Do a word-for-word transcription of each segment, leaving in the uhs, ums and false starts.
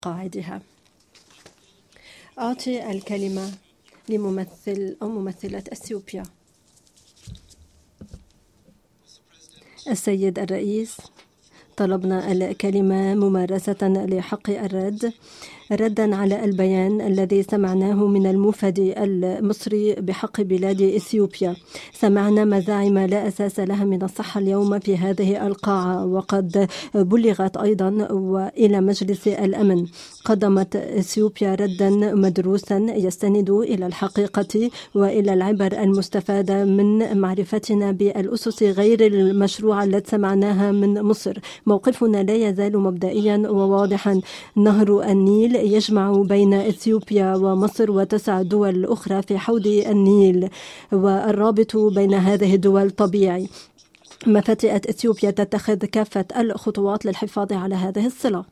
قاعدها. أعطي الكلمة لممثل أو ممثلة أثيوبيا. السيد الرئيس، طلبنا الكلمة ممارسة لحق الرد ردا على البيان الذي سمعناه من المفدي المصري بحق بلاد إثيوبيا. سمعنا مزاعم لا أساس لها من الصحة اليوم في هذه القاعة، وقد بلغت أيضا وإلى مجلس الأمن. قدمت إثيوبيا ردا مدروسا يستند إلى الحقيقة وإلى العبر المستفادة من معرفتنا بالأسس غير المشروعة التي سمعناها من مصر. موقفنا لا يزال مبدئيا وواضحا. نهر النيل يجمع بين إثيوبيا ومصر وتسع دول أخرى في حوض النيل، والرابط بين هذه الدول طبيعي. مفتئة إثيوبيا تتخذ كافة الخطوات للحفاظ على هذه الصلة.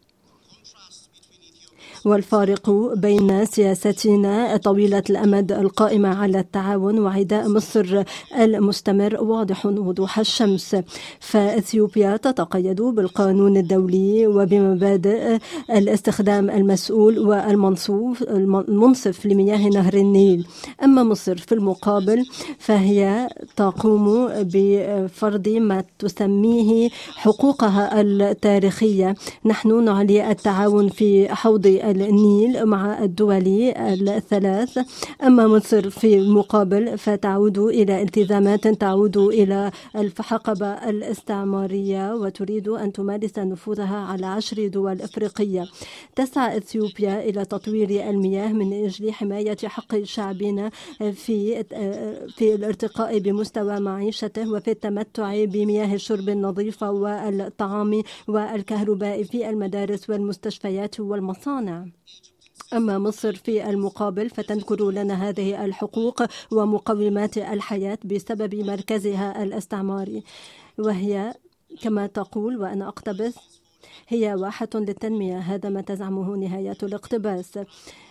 والفارق بين سياستنا طويلة الأمد القائمة على التعاون وعداء مصر المستمر واضح وضوح الشمس. فإثيوبيا تتقيد بالقانون الدولي وبمبادئ الاستخدام المسؤول والمنصف لمياه نهر النيل. أما مصر في المقابل فهي تقوم بفرض ما تسميه حقوقها التاريخية. نحن نعلي التعاون في حوض النيل مع الدول الثلاث. أما مصر في المقابل فتعود إلى التزامات تعود إلى الحقبة الاستعمارية وتريد أن تمارس نفوذها على عشر دول أفريقية. تسعى إثيوبيا إلى تطوير المياه من أجل حماية حق شعبنا في في الارتقاء بمستوى معيشته وفي التمتع بمياه الشرب النظيفة والطعام والكهرباء في المدارس والمستشفيات والمصانع. أما مصر في المقابل فتنكر لنا هذه الحقوق ومقومات الحياة بسبب مركزها الاستعماري، وهي كما تقول وأنا أقتبس هي واحة للتنمية. هذا ما تزعمه نهاية الاقتباس.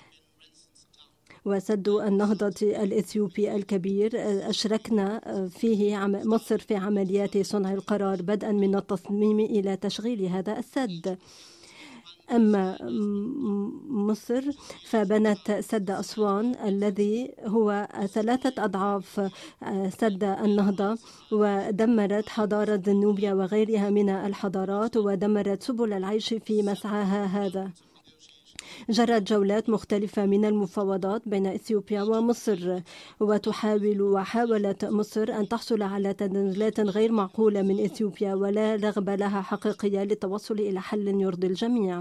وسد النهضة الإثيوبي الكبير أشركنا فيه مصر في عمليات صنع القرار بدءا من التصميم إلى تشغيل هذا السد. أما مصر فبنت سد أسوان الذي هو ثلاثة أضعاف سد النهضة، ودمرت حضارة نوبيا وغيرها من الحضارات، ودمرت سبل العيش في مسعاها هذا. جرت جولات مختلفة من المفاوضات بين إثيوبيا ومصر، وتحاول وحاولت مصر أن تحصل على تنازلات غير معقولة من إثيوبيا ولا رغبة لها حقيقية للتوصل إلى حل يرضي الجميع.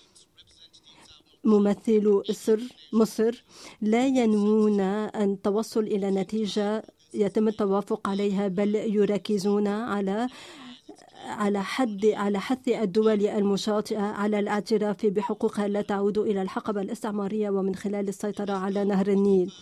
ممثلو مصر لا ينوون أن توصل إلى نتيجة يتم التوافق عليها، بل يركزون على على حد على حث الدول المشاطئة على الاعتراف بحقوقها لا تعود إلى الحقبة الاستعمارية ومن خلال السيطرة على نهر النيل.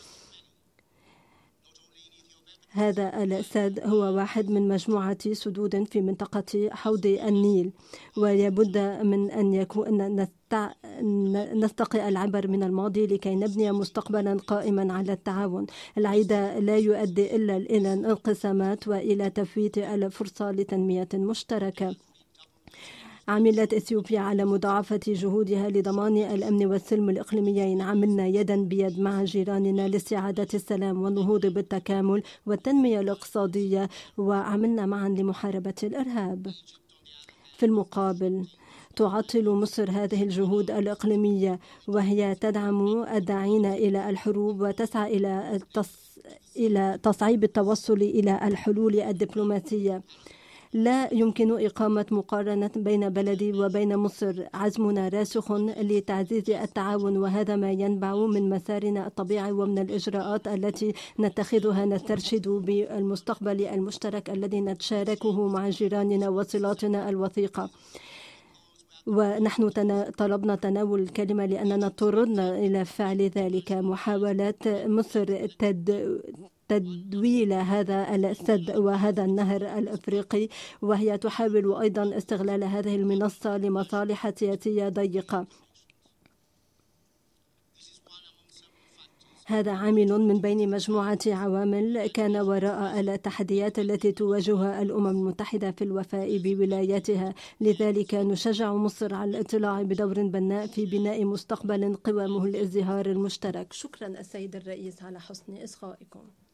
هذا السد هو واحد من مجموعة سدود في منطقة حوض النيل، ولابد من أن يكون نستقي العبر من الماضي لكي نبني مستقبلا قائما على التعاون. العداء لا يؤدي إلا إلى الانقسامات وإلى تفويت الفرصة لتنمية مشتركة. عملت إثيوبيا على مضاعفة جهودها لضمان الأمن والسلم الإقليميين. عملنا يدا بيد مع جيراننا لاستعادة السلام والنهوض بالتكامل والتنمية الاقتصادية، وعملنا معا لمحاربة الإرهاب. في المقابل تعطل مصر هذه الجهود الإقليمية، وهي تدعم الداعين إلى الحروب وتسعى إلى التص... إلى تصعيب التوصل إلى الحلول الدبلوماسية. لا يمكن إقامة مقارنة بين بلدي وبين مصر. عزمنا راسخ لتعزيز التعاون، وهذا ما ينبع من مسارنا الطبيعي ومن الإجراءات التي نتخذها نسترشد بالمستقبل المشترك الذي نتشاركه مع جيراننا وصلاتنا الوثيقة. ونحن طلبنا تناول الكلمة لأننا اضطررنا إلى فعل ذلك. محاولات مصر تد تدويل هذا السد وهذا النهر الأفريقي، وهي تحاول أيضا استغلال هذه المنصة لمصالح سياسية ضيقة. هذا عامل من بين مجموعة عوامل كان وراء التحديات التي تواجهها الأمم المتحدة في الوفاء بولاياتها. لذلك نشجع مصر على الاطلاع بدور بناء في بناء مستقبل قوامه الازدهار المشترك. شكرا السيد الرئيس على حسن إصغائكم.